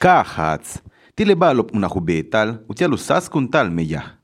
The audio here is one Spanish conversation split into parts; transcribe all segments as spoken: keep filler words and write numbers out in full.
Kahats, tile balop una jubetal, utialusas kuntal meya.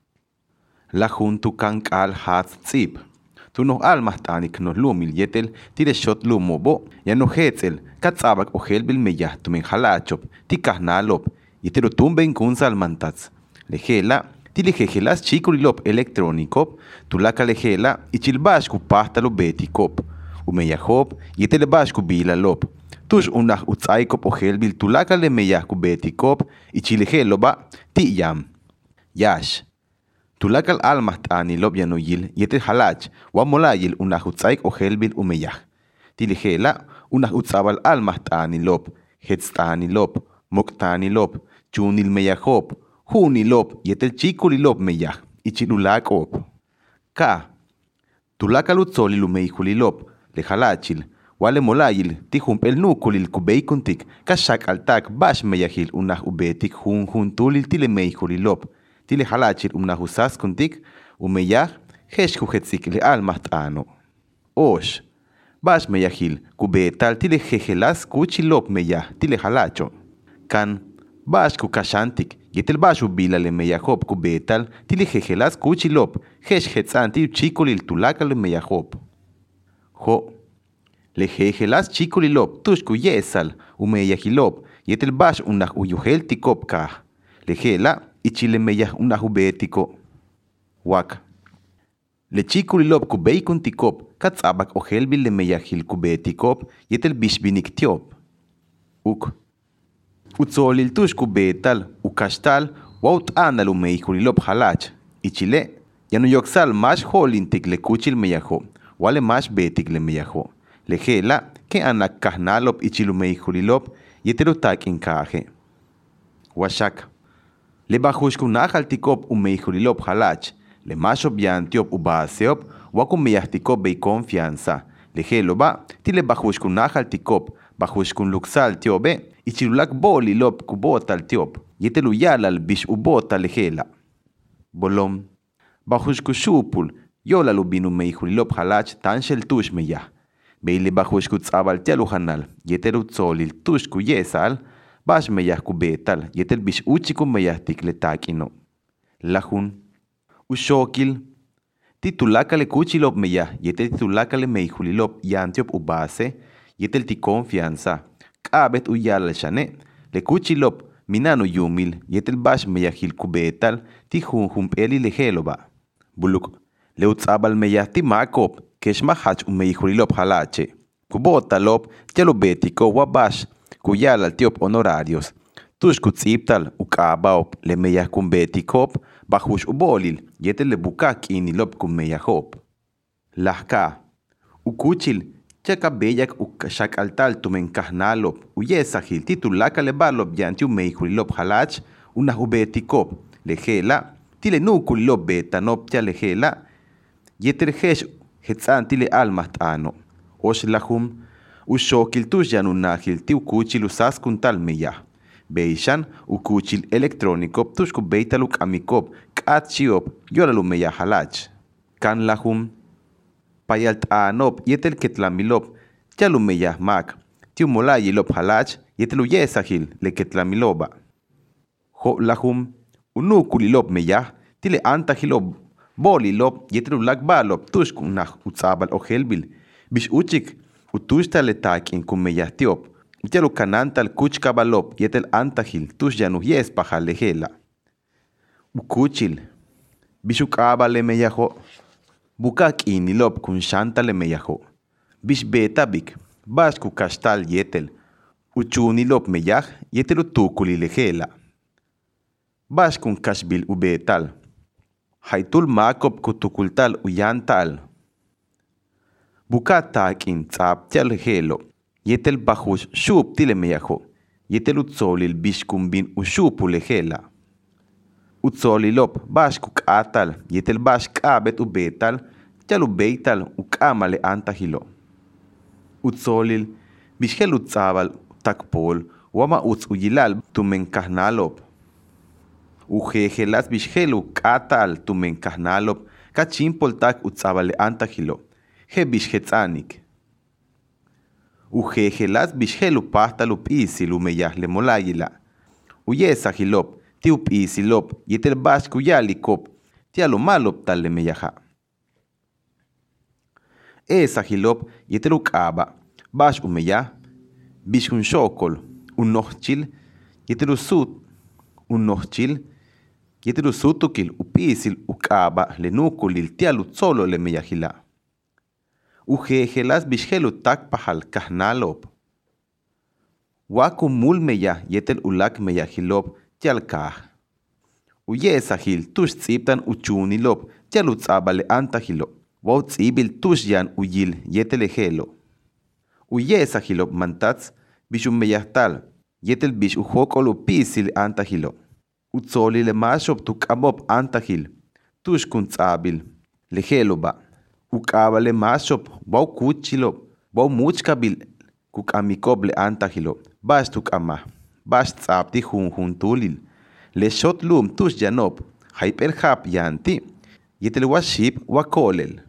La juntu kan kal hats zip. Tu no almas tanik no lumil yetel, tile shot lumobo, ya no hetzel, katzabak o helbil meya, tu men halachop, tikahnalop, yetero tumben kunsal mantats. Lejela, tile jejelas chikulilop electronicop, tu la kalejela, ichilbash ku pahtalo betikop. Umeyahop, yetelebash ku bilalop. Tush unah utsaikop o helbil tulaka le meyah ku betikop, ichileheloba, ti yam. Yash. Tulakal almas tanilop yanoyil, yetel halach, wamolayil unah utsaik o helbil umeyah. Tilehela, unah utsabal almas tanilop, hetstanilop, moktanilop, chunil meyahop, hunilop, yetel chikulilop meyah, ichilulakop. Ka. Tulakal utzolil umeyhulilop, le halachil, wale molayil, tihum el nukulil kubeikuntik, kashak altak bash meyahil unah ubetik hun hun tulil tile meyhulilop, tile halachil unah usas kuntik, umeyah, hesh kuhetsik le almas tano. Osh, bash meyahil, kubetal tile jejelas kuchilop meyah, tile halacho. Kan, bash kukashantik, yetel bash ubila le meyahop kubetal, tile jejelas kuchilop, hesh hetsanti chikulil tulakal le meyahop. Ho, le jejelas chikulilop, tushku yesal, umeyahilop, yetel bash unah uyuhel tikop kah. Le jela, ichile meyah unah ubetiko. Wak. Le chikulilop kubeikun tikop, katzabak o helbil le meyahil kubetikop, yetel bishbinik tiop. Uk. Utzolil tushku betal, ukashtal, waut anal umeyhulilop halach. Ichile, yanuyoksal mash holintik le kuchil meyaho, wale mash betik le meyaho. Le jela, que anak kahnalop ichilumeyhulilop, yetelo takin kaje. Washak. Le bajushkunahal tikop umeyhulilop halach, le mashop yantiop ubaseop, wakumeyahtikop bei confianza. Le jeloba, tile bajushkunahal tikop, bajushkun luxal tiobe, ichilulak bolilop kubotal tiop, yetelu yalal bish ubota le jela. Bolom. Bajushkushupul, yola lubinu meyhulilop halach tanshel tush meyah. Beile bajushku tzabal tialuhanal, yeteru tzolil tushku yesal, bash meyah kubetal, yetel bish uchiku meyah tikle takino. Lahun. Ushokil. Titulakale kuchilop meyah, yetel titulakale meyhulilop yantiop ubase, yetel ti confianza. Kabet uyal shane, le kuchilop, minano yumil, yetel bash meyahil kubetal, ti hunhum eli leheloba. Buluk. Le utzabal meyah ti makop, keshmahach umeyhulilop halache. Kubotalop, tialobetiko wabash, kuyal al tiop honorarios. Tushkutziptal, ukabaop, le meyah kumbetikop, bajush ubolil, yetel le bukak inilop kumeyahop. Lahka. Ukuchil, chakabeyak ukashak altal tumenkahnalop, uyesahil, titulaka le balop yanti umeyhulilop halach, unahubetikop, le jela, tile nukulilop betanop tia le jela, yeter hesh hetsan tile almas tano. Osh lahum, ushokil tush yanunahil ti ukuchil usas kuntal meyah. Beishan, ukuchil elektronikop tushku beitaluk amikop, katchiop, yolalu meyah halach. Kan lahum, payalt anop yetel ketlamilop, yalu meyah mak, tiu molayilop halach, yetelu yesahil le ketlamiloba. Ho lahum, unukulilop meyah, tile antahilop, bolilop, yetelu lakbalop, tushku nah utzabal o helbil, bish uchik, utushta le takin kum meyah tiop, yetelu kanantal kuchkabalop, yetel antahil, tush yanu yespahal le jela. Ukuchil, bishukaba le meyaho, bukak inilop kun shanta le meyaho, bish betabik, bashku kastal yetel, uchunilop meyah, yetelu tukuli le jela. Bashkun kashbil ubetal, haitul makop kutukultal uyantal. Bukatakin tzaptial helo, yetel bajush shup tile meyaho, yetel utzolil bishkumbin ushupu le jela. Utzolilop bashkuk atal, yetel bashk abet ubetal, yalu beital ukamale antahilo. Utzolil bishel utzabal takpol, wama utz uyilal tumenkahnalop. Ujejelas bishelu katal tumenkahnalop, kachimpol tak utzabale antahilo. He bishhetzanik. Ujejelas bishelu pahtalup isilu meyah le molayila. uyesa hilop, ti upisilop, yetel bash kuyalikop, ti alomalop tal le meyaha. Esa hilop, yetel ukaba, bash umeya, bish un shokol, un nochchil, yetel usut, un nochchil, yetel usutukil upisil ukaba le nukulil ti alutzolo le meyahila. Ujejelas bishhelu takpahal kahnalop. Waku mul meya yetel ulak meyahilop tialkah. Uyesahil tush tziptan uchunilop tialutzabale antahilop. Wau tzibil tush yan uyil yetel ejelo. Uyesahilop mantats bishum meyahtal yetel bish ujokol upisil antahilop. Utzoli le mashop tukamop antahil tush kuntzabil lejelo ba. Ukabale mashop wau kuchilop wau muchkabil kukamikob le antahilop. Bash tukama, bash tzapti hun hun tulil. Le shot lum tush janop, hyper hap yanti, yetel waship wakolel.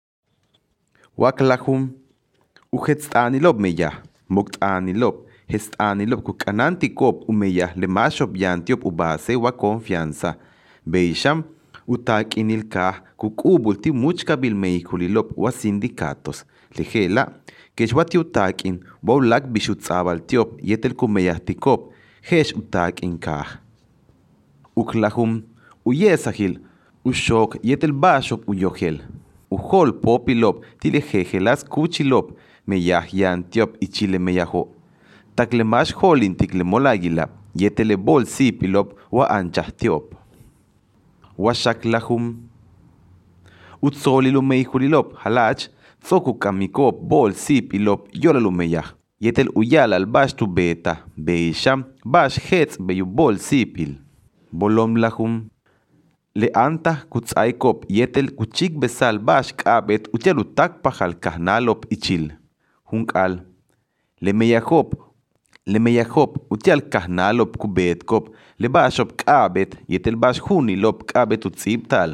Waklahum, uhetstanilop meya, muktanilop, hestanilop kukanantikop umeya le mashop yantiop ubase wa confianza. Beisham, utakinilka kukubulti muchkabil meikulilop wa sindicatos. Lejela, Keshwati utakin, bowlak bishutzabal tiop, yetel kumeyahtikop, hesh utakin kah. Uklahum, uyesahil, ushok, yetel bashop uyohel. Uhol popilop, tilejejelas kuchilop, meyah yan tiop ichile meyaho. Taklemash holin tiklemolagila, yetele bol sipilop, wa anchah tiop. Washaklahum, utzolilu meihulilop, halach, Soku kamikop bol sip ilop yolalumeyah. Yetel uyal al bash tu beta. Beisham bash hetz beyu bol sipil. Bolom lahum. Le anta kutsaikop yetel kuchik besal bash kabet utialu takpahal kahnalop ichil. Hunkal. Le meyahop. Le meyahop utial kahnalop kubetkop. Le bashop kabet yetel bash hunilop kabet utsiptal.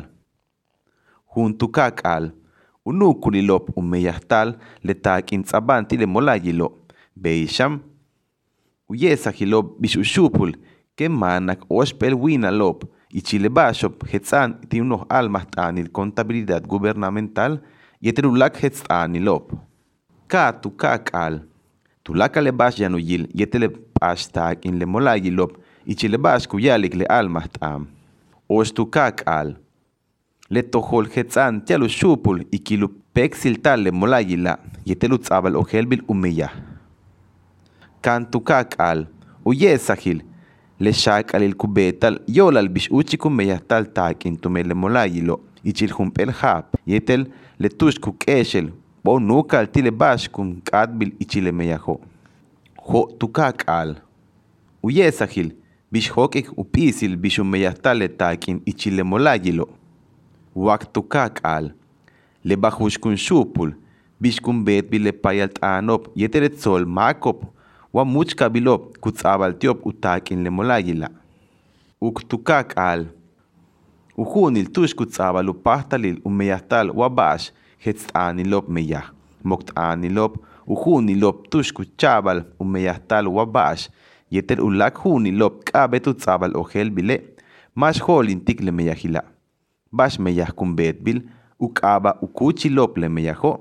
Huntukakal. Unukulilop umeyahtal le takin tzabanti le molayilo. Beisham. Uyesahilop bishushupul. Que manak oshpel winalop. Y chilebashop hetzan ti unos almas tanil contabilidad gubernamental. Yeterulak hetzanilop. Ka tu kakal. Tulaka le bash yanuyil yetele bash takin le molayilop. Y chilebash kuyalik le almas tam. Osh tu kakal. Le tohol hetzan tialu shupul ikilu pexil tal le molayila yetelu tzabal ojelbil umeya. Kantu kakal uyesahil le shakal il kubetal yolal bish uchikum meyahtal takin tume le molayilo ichil humpel hap yetel le tush kukeshel bo nukal tile bash kum kadbil ichile meyaho. Ho tu kakal uyesahil bish hokek upisil bishum meyahtal le takin ichile molayilo. Waktu kakal le bajush kun shupul bish kun bet bile payalt anop yeteret sol makop wa much kabilop kutzabal tiop utakin le molayila. Uktu kakal uhunil tush kutzabal upahtalil umeyahtal wa bash hetstanilop meyah moktanilop uhunilop tush kuchabal umeyahtal wa bash yeter ulak hunilop kabet utzabal ohel bile mash holin tik le meyahila. Bash meyah kumbetbil, ukaba ukuchilop le meyaho.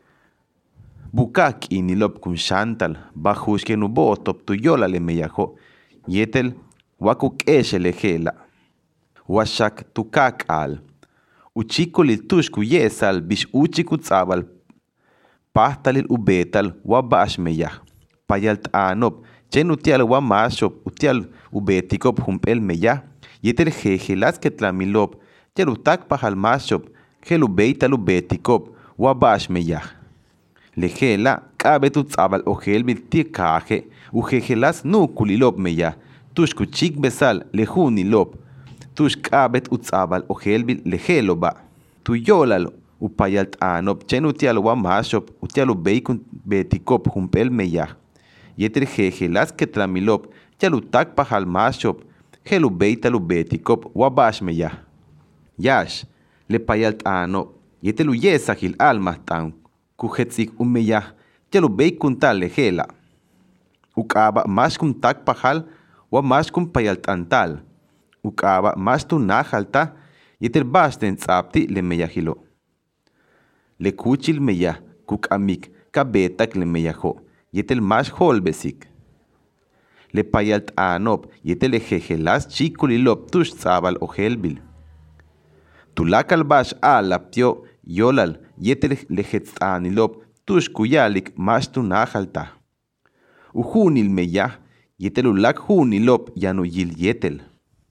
Bukak inilop kun shantal, bajush que nubo top tu yola le meyaho. Yetel, wakuk eshe le jela. Washak tukak al. Uchikolil tushku yesal bish uchikutzabal. Pahtalil ubetal wa bash meyah. Payalt anop, chen utial wa mashop, utial ubetikop humpel meyah. Yetel jejelas que tlamilop. Yalutak pahal mashop, helu beitalu betikop, wabash meyah. Lejela, kabetut tzabal ojel bil tikaje, ujejelas nu kulilop meyah, tush kuchik besal lejunilop, tush kabet utzabal ojel bil lejelo ba. Tu yolal upayalt anop, chen utial wa mashop, utialu beikun betikop humpel meyah. Yeter jejelas que tramilop, yalutak pahal mashop, helu beitalu betikop, wabash meyah. Yash, le payalt ano, yetelu yesahil almas tan, kuhetzik umeyah, yalu beikun tal lejela. Ukaba mashkum tak pahal, wa mash kun payalt antal. Ukaba mash tu najalta, yetel basten tzapti le meyahilo. Le kuchil meyah, kuk amik, kabetak le meyaho, yetel mash holbesik. Le payalt anop, yetel ejejelas chikulilop tush tzabal ojelbil. Tulakal bash alaptio, yolal, yetel lejetsanilop, tush kuyalik mash tu najalta. Ujunil meyah, yetel ulak junilop yano yil yetel.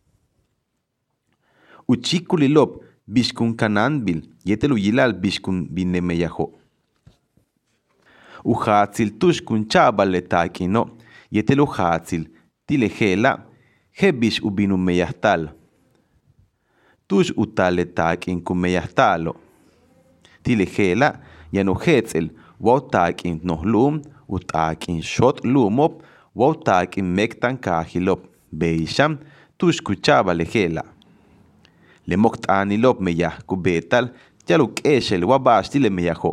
Uchikulilop bishkun kananbil, yetel uyilal bishkun binemeyaho. Uhatzil tush kun chabal letakino, yetel uhatzil, tilejela, hebish ubinu meyahtal. Tush utale takin kun meyahtalo. Tilejela, yano hetzel, wow takin nohlum, utakin shot lumop, wow takin mektan kahilop, beisham, tush kuchaba lejela. Le moktanilop meyah kubetal, yaluk eshel wabashti le meyaho.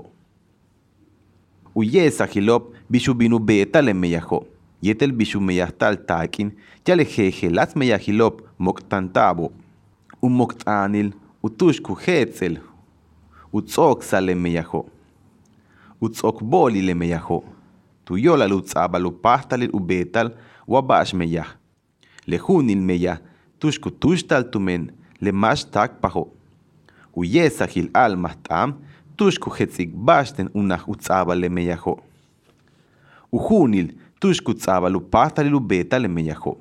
Uyesahilop bishu binu betal le meyaho. Yetel bishu meyahtal takin, yalejejelas meyahilop moktantabo. Un moktanil, utushku hetzel, utzoxa le meyaho. Utzokboli le meyaho. Tuyola lutzabalu pastalil ubetal wabash meyah. Le junil meyah, tushku tushtal tumen, le mash takpaho. Uyesahil almahtam, tushku hetzik basten unah utzaba le meyaho. Ujunil, tushku tzabalu pastalil ubeta le meyaho.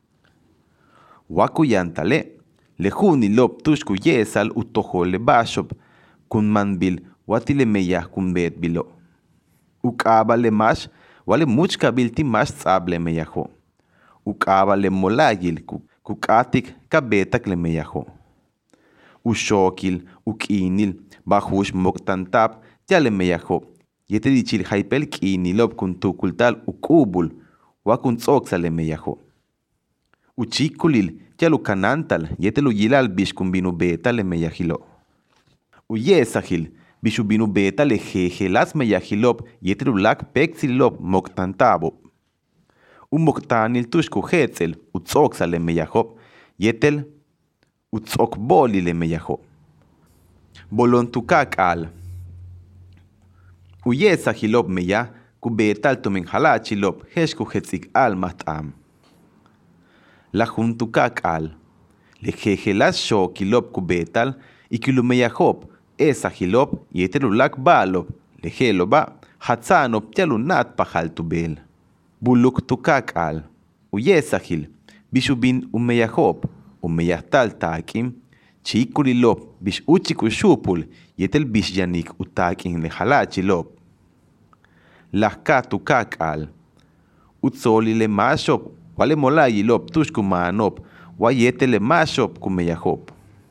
Wakuyantale, le junilop tushku yesal utoho le bashop, kun manbil watile meyah kun bet bilo. Ukaba le mash, wale muchkabil ti mash tzable meyaho. Ukaba le molayil kukatik kabetak le meyaho. Ushokil, ukinil, bahush moktantap, ya le meyaho. Yete dichil haipel kinilop kun tukultal ukubul, wakun tzoksa le meyaho. Uchikulil, ya lu kanantal, yete lu yilal bish kun binu beta le meyahilo. Uyesahil, bishu binu beta le jejelas meyahilop, yete lu lak pexilop moktantabo. Un moktanil tushku hetzel, utzoksa le meyahop, yetel utzokboli le meyaho. Bolontukak al. Uyesahilop meyah, kubetal tumen halachilop, heshku hetzik al mahtam. La juntukak al. Le jejelas shokilop kubetal, ikilumeyahop, esahilop, yetelulak balop, le jeloba, hatzanop yalunat pahal tubel. Buluk tukak al. Uyesahil, bishubin umeyahop, umeyahtal takim, chikulilop, bish uchikushupul, yetel bish yanik utakin le halachilop. Lahka tukak al. Utzoli le mashop, wale molayilop tushkumanop, wayete le mashop kumeyahop.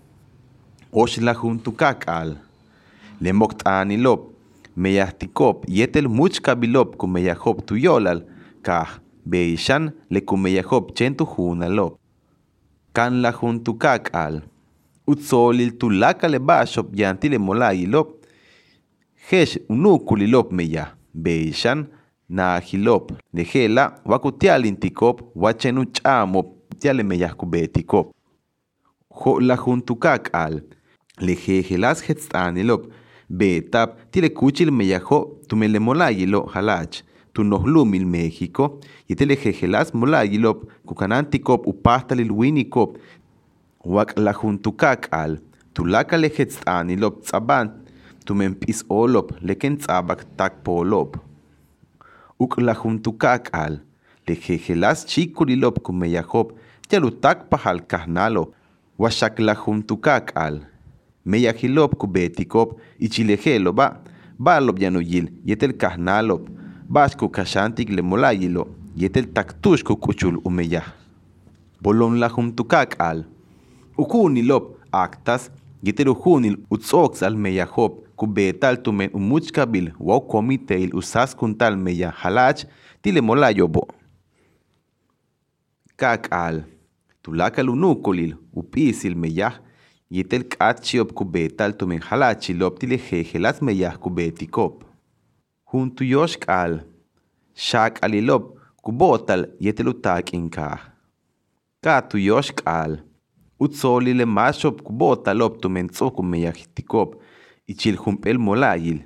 Osh la juntukak al. Le moktanilop, meyahtikop, yetel muchkabilop kumeyahop tuyolal, kah beishan le kumeyahop chentu junalop. Kan la juntukak al. Utzolil tulaka le bashop yanti le molayilop, hesh unukulilop meyah, beishan nahilop, lejela wakutialintikop, wachenu chamop, tiale meyah kubetikop. Ho la juntukak al. Lejejelas hetstanilop, betap, tile kuchil meyaho, tumele molayilo halach, tu nohlumil México, y tele jejelas molayilop, kukanantikop upastalil winikop, wak la juntukak al, tulaka lejetstanilop tzaban, tumempis olop, leken tzabak takpolop. Uk la juntukak al, lejejelas chikulilop kumeyahop, yalutak pahal kahnalo, washak la juntukak al. Meyahilop kubetikop, ichilejelo ba, balop yanuyil, yetel kahnalop, basku kashantik le molayilo, yetel taktushku kuchul umeyah. Bolon la juntukak al. Ukunilop actas, yetel ukunil utzox al meyahop, kubetal tumen umuchkabil, wow komiteil usas kuntal meyah halach, tile molayobo. Kak al. Tulakal unukulil, upisil meyah, yetel kachiop kubetal tumen halachilop tile jejelas meyah kubetikop. Juntu yoshk al. Shak alilop kubotal yetel utak inkah. Ka tuyosh k'al. Utzoli le mashop kubotalop tumentzok umeyahtikop. Ichil humpel molayil.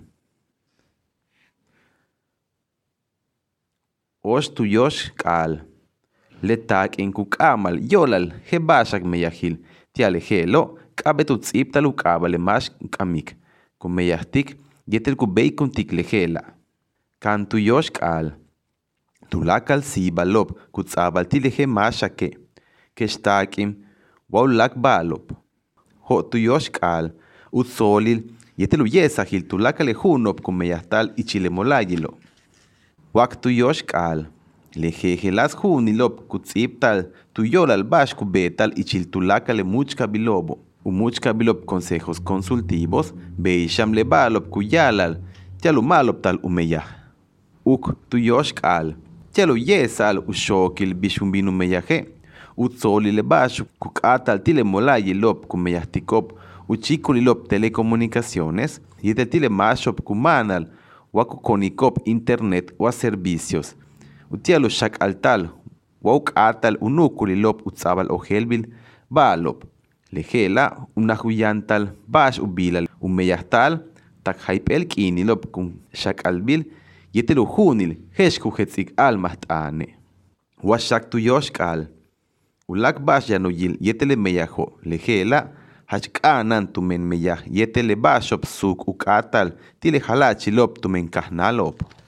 Osh tuyosh k'al. Letak en kukamal yolal hebashak meyahil. Tiale helo kabetu tziptalu kabale mash kamik. Kumeyahtik yetel kubei kuntik lehela. Kan tuyosh k'al. Tulakal sibalop kutzabal tilehe mashake. Keshtakim waulak balop. Ho tuyosh k'al. Utzolil yetelu yesahil tulakale hunop kumeyahtal ichile molayilo. Wak tuyosh k'al. Lejejelas hunilop kutziptal tuyolal bash kubetal ichil tulakale muchka bilobo. Umuchka bilop consejos consultivos beisham le balop kuyalal. Tialu malop tal umeyah. Uk tuyosh k'al. Tialu yesal ushokil bishumbinu meyaje. Utzoli le bash kukatal tile molayilop kumeyahtikop. Uchikulilop telecomunicaciones. Yetel tile mashop kumanal. Wakukonikop internet wa servicios. Utialo shak altal. Wauk atal unukulilop utzabal ojelbil balop. Lejela unahuyantal bash ubilal umeyahtal. Tak haipel kinilop kun shak albil. Yetelu hunil heshku hetzik almahtane. Washak tuyosh k'al. Ulak bash yanuyil yetele meyajo. Lejela hachkanan tumen meyah yetele bashop suk ukatal tile halachilop tumen kahnalop.